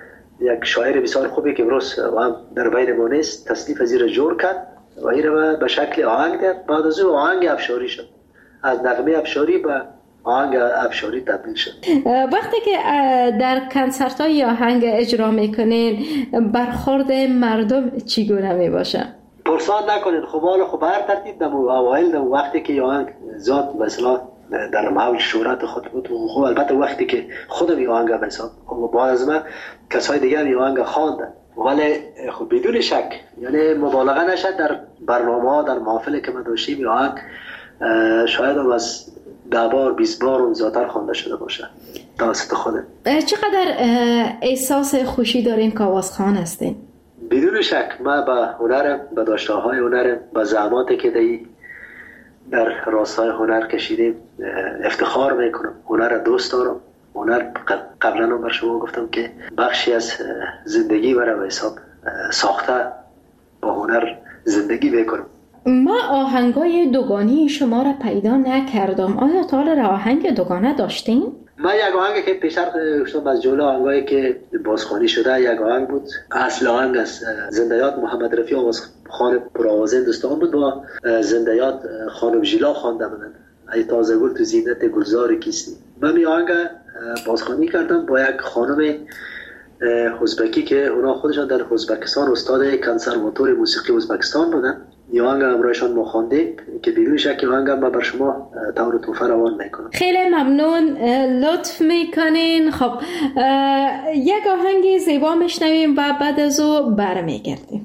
یک شاعر بسیار خوبی که امروز هم در بین ما نیست تصنیف از را جور کرد و این را به شکل آهنگ داد. بعد از او آهنگ افشاری شد. از نغمه افشاری به آهنگ افشاری تبدیل شد. وقتی که در کنسرت های آهنگ اجرا میکنین برخورد مردم چگونه میباشه؟ پرسان نکنین خب حالا خب هر ترتیب دم اوایل دم وقتی که آهنگ ذات مثلا در محل شهرت خود بود خب البته وقتی که خودم آهنگ حساب خب بعد از من کسای دیگر آهنگ خواندن ولی خب بدون شک یعنی مبالغه نشد در برنامه‌ها در محافل که ما داشتیم آهنگ شاید هم از 10 بار 20 بار اون زیادتر خوانده شده باشه توسط خودم. چقدر احساس خوشی دارین که آوازخوان هستین؟ بدون شک من به هنرم به داشته‌های هنرم به زحماتی که در راستای هنر کشیدیم افتخار میکنم. هنر دوست دارم. هنر قبلا هم بر شما گفتم که بخشی از زندگی برای به حساب ساخته با هنر زندگی میکنم. ما آهنگای دوگانی شما را پیدا نکردم. آیا تا حالا آهنگ دوگانه داشتین؟ من یک آهنگ که پیشتر گفتم از جمله آهنگایی که بازخوانی شده یک آهنگ بود، اصل آهنگ از زنده‌یاد محمد رفیع آوازخوان پرآواز هندوستان بود، با زنده‌یاد خانم ژیلا خوانده بودن ای تازه گل تو زینت گلزار کیستی. من این آهنگ بازخوانی کردم با یک خانم ازبکی که اونا خودشان در ازبکستان استاد کنسرواتوار موسیقی ازبکستان بودن. این آهنگ همراهشان ما خواندیم که بدون شک آهنگ من بر شما طور توفه روان میکنم. خیلی ممنون، لطف میکنین. خب یک آهنگ زیبا میشنویم و بعد از او برمیگردیم.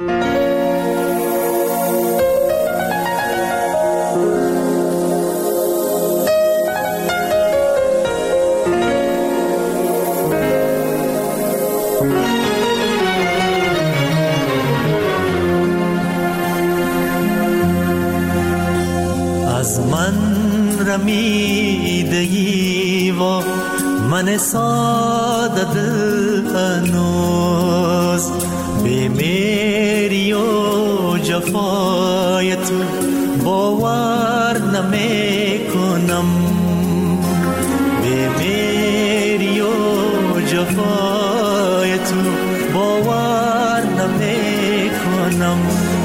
از من رمیده ای و من ساده دل هنوز به میری و جفای تو باور نمی کنم، به میری و جفای تو باور نمی کنم.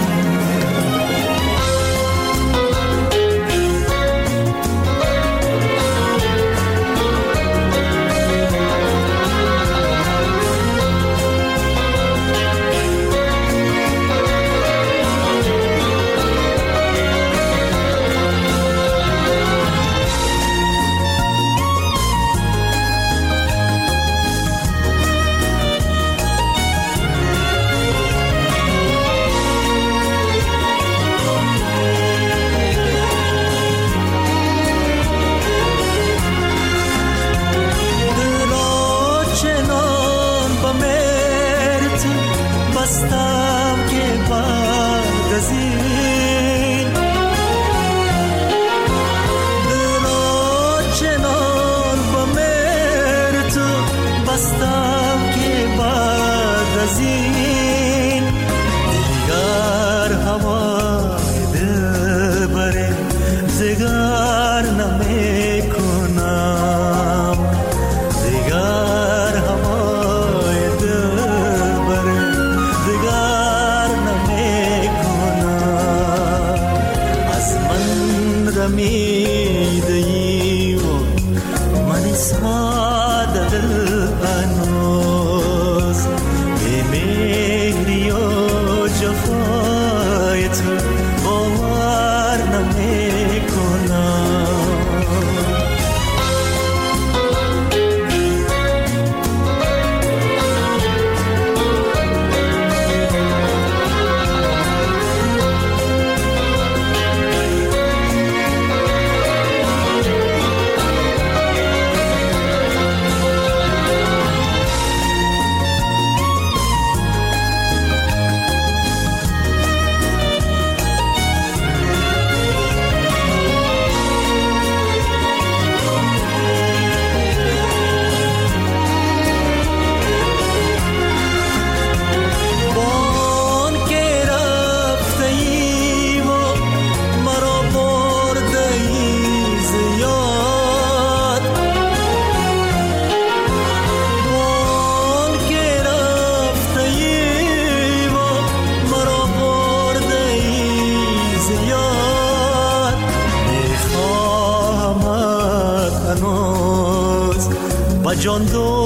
جان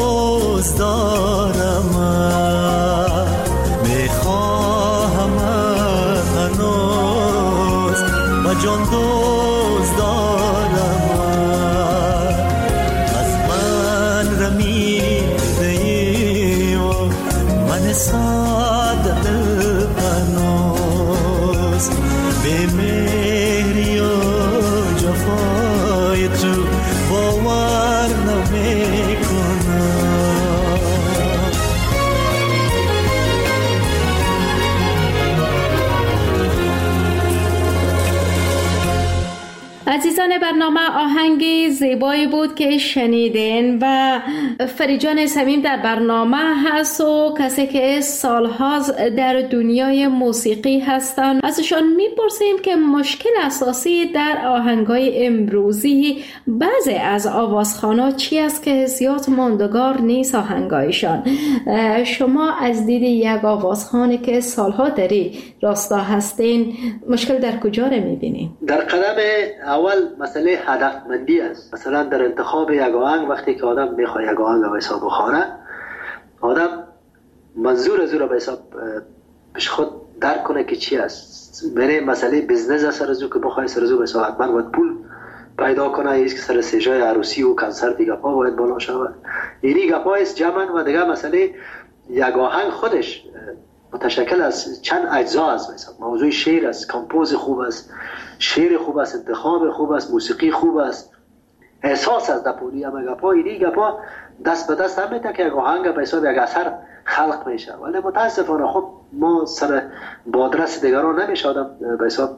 دوست دارم، میخواهم هنوز و جان دوست دارم. از من رمیده ای و من ساده دل هنوز به مهری و جفای تو باور نمیکنم. عزیزان برنامه، آهنگی زیبایی بود که شنیدین و فریجان صمیم در برنامه هست و کسی که سالها در دنیای موسیقی هستند. ازشان میپرسیم که مشکل اساسی در آهنگای امروزی بعضی از آوازخوانا چی است که زیاد ماندگار نیست آهنگایشان. شما از دید یک آوازخوانی که سالها داری راستا هستین، مشکل در کجا رو میبینین؟ در قدم اول مسئله هدفمندی است. مثلا در انتخاب یک آهنگ، وقتی که آدم میخواد یک آهنگ به حساب بخوانه، آدم منظور از او را به حساب پیش خود درک کنه که چی است. میره مسئله بیزنس است، سر که بخوای سر به حساب حتما باید پول پیدا کنه، ایست که سر سیجای عروسی و کنسرت گپا باید بالا شود. اینی گپا است جمعا. و دیگه مسئله یک آهنگ خودش متشکل از چند اجزا است. مثلا موضوع شعر است، کمپوز خوب است، شعر خوب است، انتخاب خوب است، موسیقی خوب است، احساس از دپولی هم گپا. اینی گپا دست به دست هم میتونه که یک آهنگ به حساب یک اثر خلق میشه. ولی متاسفانه خب ما سر بادرس دیگران نمیشه آدم به حساب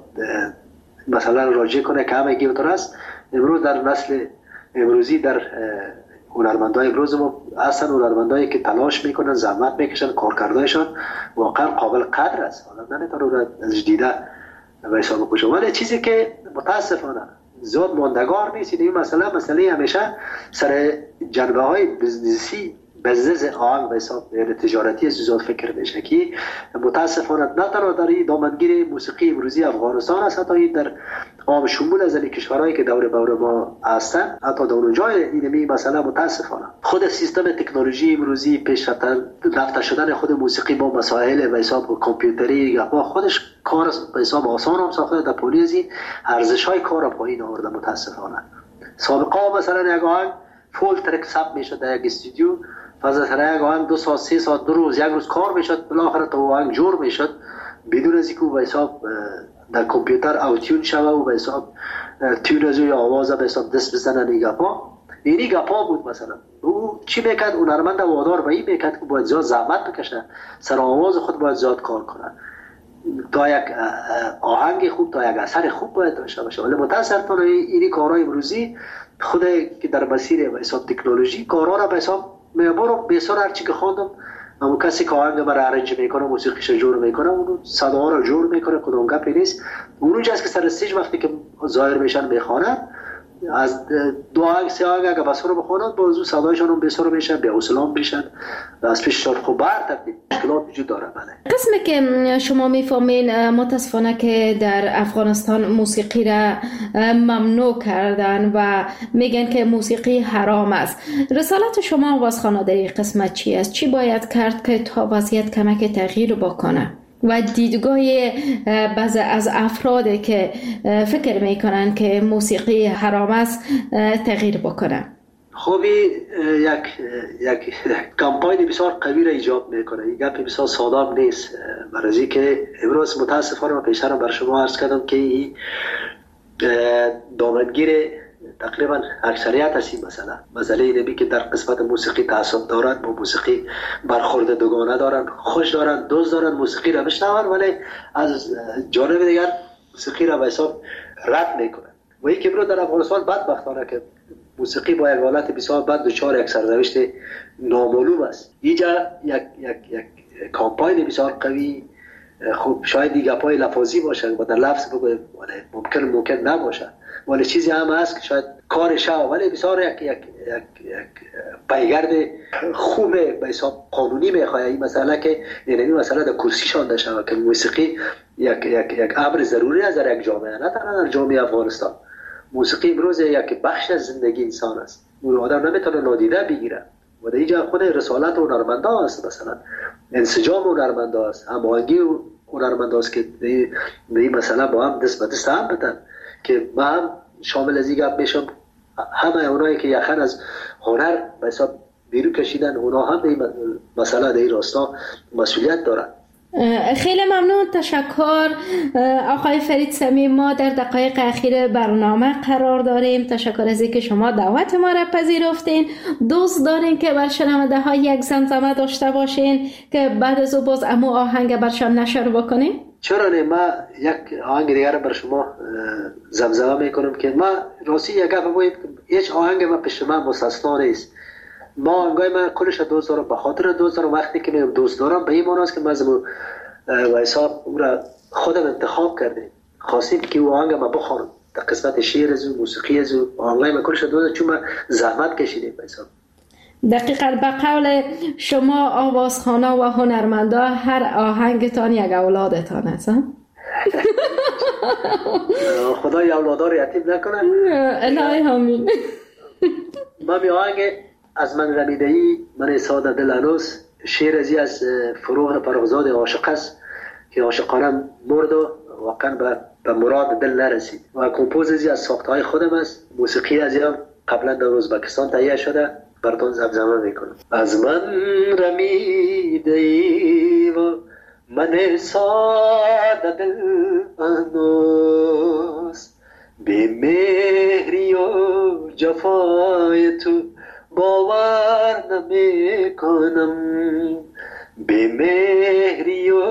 مثلا راجع کنه که همه گیوتر است. امروز در نسل امروزی در هنرمندای امروز ما اصلا هنرمندایی که تلاش میکنن، زحمت میکشن، کارکردایشان واقعا قابل قدر است. آدم نمیتونه از دیده به حساب بکشه. ولی چیزی که متاسفانه زیاد ماندگار نیست این مسئله همیشه سر جنبه های بیزنسی، بزنس آهنگ به حساب تجارتی زیاد فکر میشه که متاسفانه نه تنها در این دامنگیر موسیقی امروزی افغانستان است، حتی در عام شمول از کشورهایی که دور بور ما هستن، حتی در اونجای اینمی مسئله متاسفانه خود سیستم تکنولوژی امروزی پیشرفته شدن خود موسیقی با مسائل به حساب کامپیوتری با خودش کار به حساب آسان هم ساخته، در پولیزی ارزش‌های کار را پایین آورده متاسفانه. سابقا مثلا یک آهنگ فول ترک ثبت میشد در یک استودیو، فضا یک آهنگ 2 ساعت 3 ساعت 2 روز 1 روز کار میشد، بالاخره تو آهنگ جور میشد بدون از اینکه به حساب در کامپیوتر اوتیون شوه و به حساب تیون از یا آواز به حساب دست بزنن. اینی گپا بود. مثلا او چی میکرد؟ هنرمند وادار به این میکرد که باید زیاد زحمت بکشه، سر آواز خود باید زیاد کار کنه تا یک آهنگ خوب، تا یک اثر خوب باید داشته باشه. ولی متاسفانه اینی کارهای امروزی خود که در مسیر به حساب تکنولوژی کارا را به حساب میبرم. بسیار هر چی که خواندم، اما کسی که آهنگ مرا ارنج میکنه، موسیقیش جور میکنه، اون صدا را جور میکنه، کدوم گپی نیست. اونجا است که سر استیج وقتی که ظاهر میشن میخوانند، از 2 آهنگ 3 آهنگ اگه بسر رو بخوانند باز صدایشان هم بسر میشن، بیا اسلام میشن، از پیش خوب برتر مشکلات وجود داره. بله قسمی که شما میفهمین متاسفانه که در افغانستان موسیقی را ممنوع کردن و میگن که موسیقی حرام است. رسالت شما آوازخوانا در این قسمت چی است؟ چی باید کرد که تا وضعیت کمک تغییر بکنه و دیدگاه بعضی از افرادی که فکر میکنن که موسیقی حرام است تغییر بکنه؟ خوبی یک کمپاین بسیار قوی را ایجاد میکنه. این گپ بسیار ساده نیست، برای که امروز متاسفانه من پیشتر بر شما عرض کردم که این دامنگیر تقریبا اکثریت هستی. مسئله اینه که در قسمت موسیقی تعصب دارن، با موسیقی برخورد دوگانه دارن، خوش دارن، دوست دارن، موسیقی را بشنون ولی از جانب دیگر موسیقی را به حساب رد میکنن. و این که برو در افغانستان بدبختانه که موسیقی با یک حالت بسیار بد دچار یک سرنوشت نامعلوم است. اینجا یک کامپاین بسیار قوی، خوب شاید دیگه پای لفاظی باشه و در لفظ بگویم ممکن نباشه، ولی چیزی هم هست که شاید کارش ها، ولی بسیار یک پیگرد خوب به حساب قانونی میخواه این مسئله که این مسئله در کرسی شانده شود که موسیقی یک امر ضروری است در یک جامعه، نه تنها در جامعه افغانستان. موسیقی امروز یک بخش از زندگی انسان است، اون آدم نمیتونه نادیده بگیره و در اینجا خود رسالت هنرمندا است، مثلا انسجام هنرمندا است، هماهنگی هنرمندا است که این مسئله با هم دست به دست هم بدن که ما هم شامل از این گپ میشم. همه اونایی که یخن از هنر به حساب بیرون کشیدن، اونا هم این مسئله در این راستا مسئولیت دارن. خیلی ممنون، تشکر آقای فرید صمیم. ما در دقایق اخیر برنامه قرار داریم. تشکر از اینکه شما دعوت ما را پذیرفتین. دوست دارین که بر شنونده ها یک زمزمه داشته باشین که بعد از او باز امو آهنگ برشان نشر بکنین؟ چرا نه؟ ما یک آهنگ دیگر بر شما زمزمه میکنم که ما راستی یک گپ بگویم، هیچ آهنگ ما پیش من مستثنا نیست. ما آهنگای من کلش دوست دارم، به خاطر دوست دارم. وقتی که میگم دوست دارم به این معنی است که من از وایسا او را خودم انتخاب کردیم، خواستیم که او آهنگ ما بخوانم در قسمت شعر از او، موسیقی از او. آهنگای من کلش دوست دارم چون ما زحمت کشیدیم وایسا. دقیقاً به قول شما آوازخوانا و هنرمندا هر آهنگتان یک اولادتان است. خدای اولادار یتیم نکنه. الهی آمین. ما می آهنگ از من رمیده‌ای من ساده دل هنوز، شعر از فروغ پرغزاد عاشق است که عاشقانم مرد و واقعا به مراد دل نرسید و کمپوز از ساختهای خودم است. موسیقی از هم قبلا در ازبکستان تهیه شده، براتون زمزمه میکنم. از من رمیده‌ای و من ساده دل هنوز، بی مهری و جفای تو باور نمی کنم، بی مهری و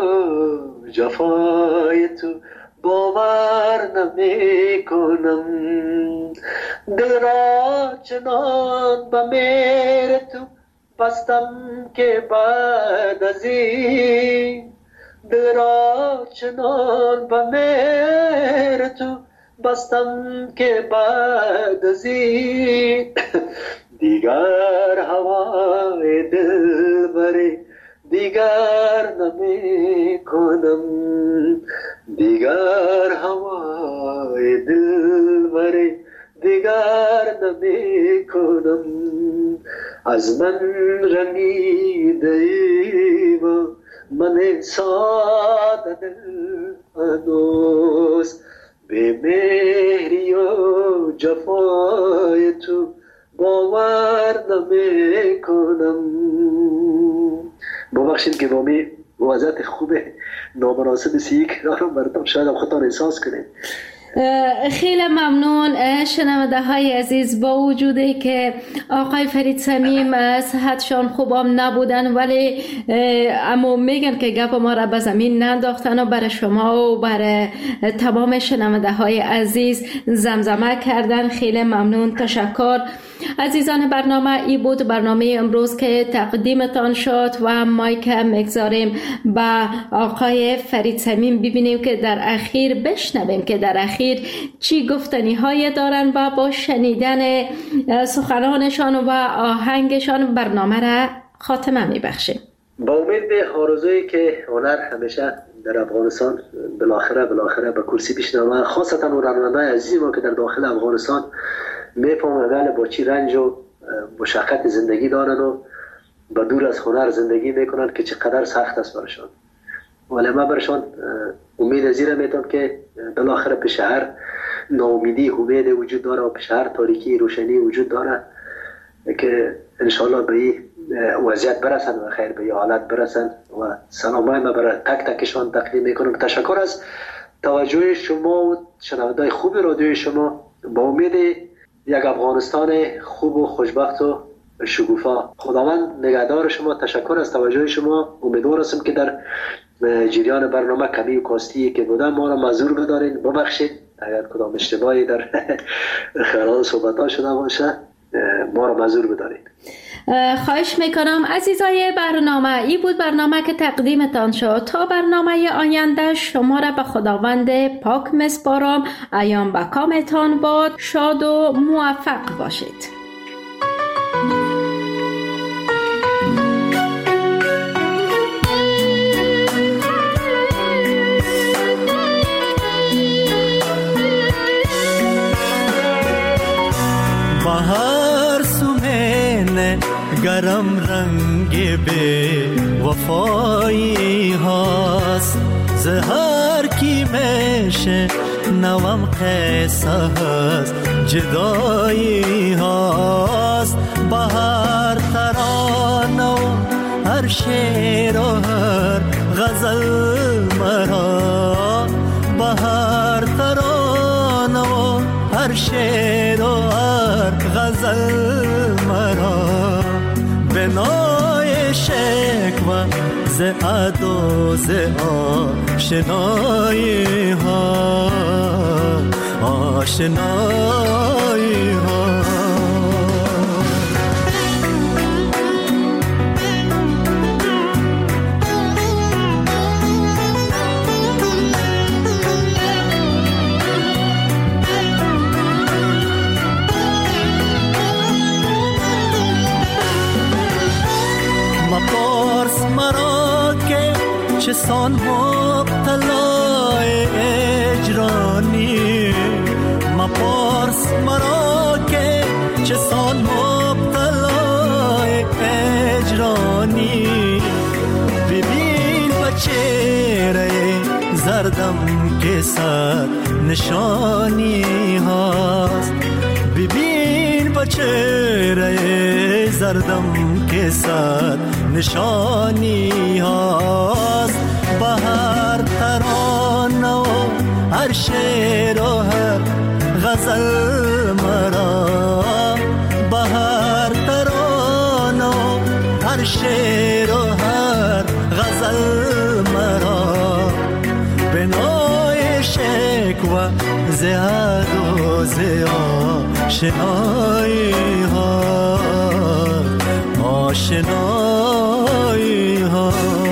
جفای تو باور نمی کنم. دل را چنان به مهر تو بستم که بعد از این، دل را چنان به مهر تو بستم که بعد از این دیگر هوای دل بری دیگر نمی کنم، دیگر هوای دل بری دیگر نمی کنم. از من رمیده ای و من ساده دل هنوز، به مهری و جفای تو باور نمی کنم. ببخشید که بامی وضعیت خوب نامناسب سی کنارم بردم، شاید هم خودتان احساس کنید. خیلی ممنون شنونده های عزیز. با وجودی که آقای فرید صمیم صحتشان خوبم نبودن ولی اما میگن که گپ ما را به زمین ننداختن و برای شما و برای تمام شنونده های عزیز زمزمه کردن. خیلی ممنون، تشکر. عزیزان برنامه ای بود برنامه امروز که تقدیمتان شد و مایک میگذاریم به آقای فرید صمیم ببینیم که در اخیر بشنویم که در اخیر چی گفتنی های دارن و با شنیدن سخنانشان و آهنگشان برنامه را خاتمه میبخشیم. با امید آرزویی که هنر همیشه در افغانستان بالاخره به کرسی بشنوه، خاصتا هنرمندان عزیز ما که در داخل افغانستان میفهمن با چی رنج و مشقت زندگی دارن و با دور از هنر زندگی میکنن که چقدر سخت است برشان. ولی ما برشان امید زیره میتونم که بالاخره پیش هر ناامیدی امید وجود داره و پیش هر تاریکی روشنی وجود داره که انشالله به این وضعیت برسن و خیر به این حالت برسن. و سلامای ما برای تک تکشان تقدیم میکنم. تشکر از توجه شما و شنوندگان خوب رادیوی شما. با امید یک افغانستان خوب و خوشبخت و شکوفا. خداوند نگهدار شما. تشکر از توجه شما. امیدوار هستم که در جریان برنامه کمی و کاستی که بودم ما را معذور بدارین، ببخشید اگر کدام اشتباهی در خلال صحبت‌ها شده باشه، ما را معذور بدارین. خواهش میکنم. عزیزای برنامه ای بود برنامه که تقدیمتان شد. تا برنامه آینده شما را به خداوند پاک میسپارم. ایام به کامتان باد. شاد و موفق باشید. بهار سومن گرم رنگ به وفایی هاست، زهر کی میشه نوام قصه هست، جدایی هاست. بهار ترانه و هر شعر و هر غزل مرا، بهار ترانه و هر شعر و هر غزل مرا، به نای شکوه ز ادا ز آشنایی ها آشنایی ها. مپارس مرا که چه سان مبتلای اجرانی، مپارس مرا که چه سان مبتلای اجرانی. ببین با چهره زردم که صد نشانی هاست، ببین با چهره زردم که صد نشانی هاست. به هر ترانه و هر شعر و هر غزل مرا، به هر ترانه و هر شعر و هر غزل مرا، بنای شکوه زیاد و زیاد شنایی ها آشنایی ها.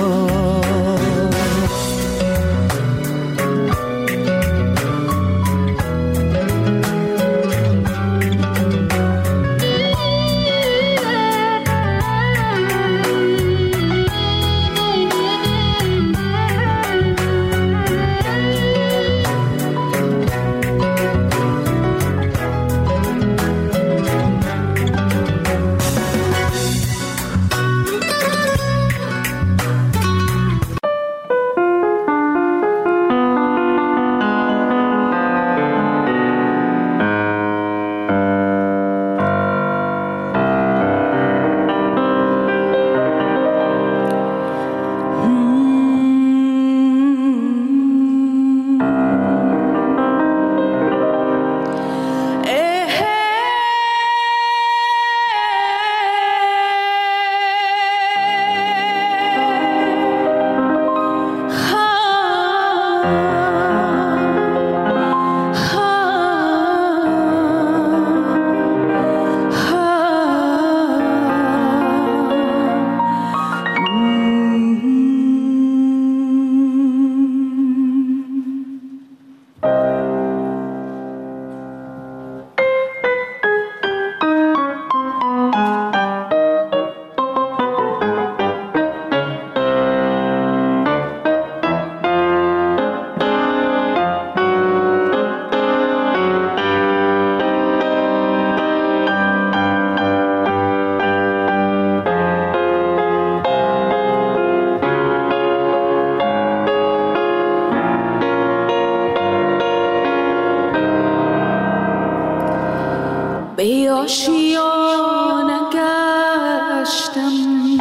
به آشیانه گشتم،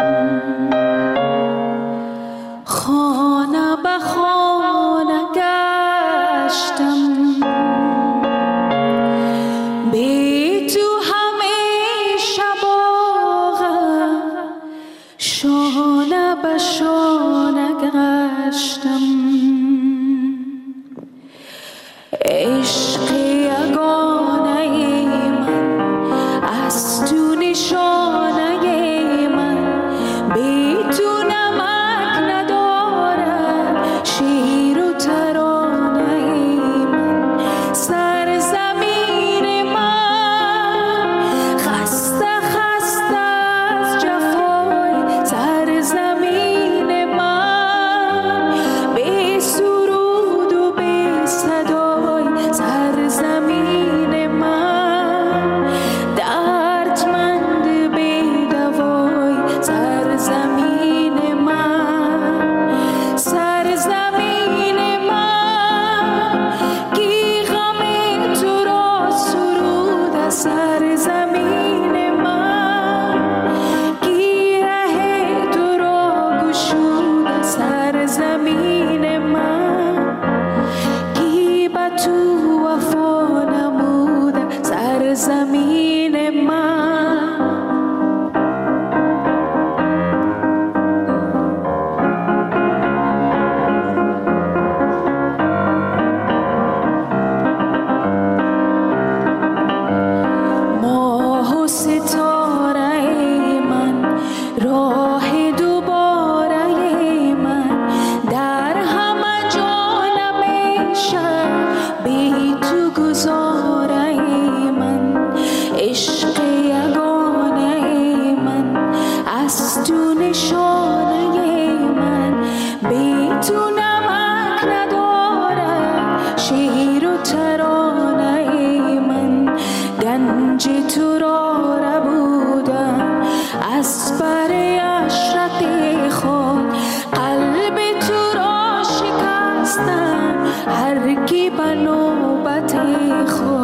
خانه به خانه گشتم، بی تو همه شباغم شانه به شانه گشتم. عشق یگانه من از ترانه من گنج تو را ربودم از بر عشرت خود قلب تو را شکستم هر کی به نوبت خود